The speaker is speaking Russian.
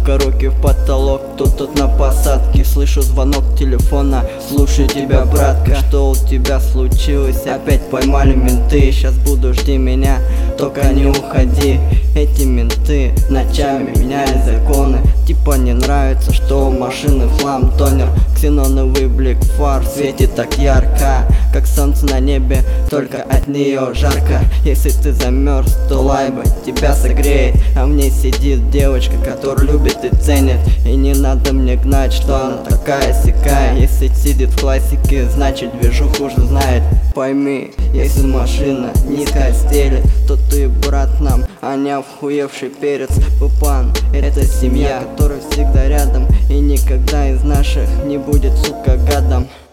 Сука, руки в потолок, тут на посадке. Слышу звонок телефона, слушаю тебя, братка. Что у тебя случилось? Опять поймали менты. Сейчас буду, жди меня, только не уходи. Эти менты ночами меняли законы. Типа не нравится, что у машины хлам тонер. Ксеноновый блик фар светит так ярко, как солнце на небе, только от нее жарко. Если ты замерз, то лайба тебя согреет. А в ней сидит девочка, которая любит и ценит. И не надо мне гнать, что она такая-сякая. Если сидит в классике, значит движуху уже знает. Пойми, если машина низко стелит, то ты, брат, нам, а не охуевший перец. Пупан — это семья, которая всегда рядом, и никогда из наших не будет, сука, гадом.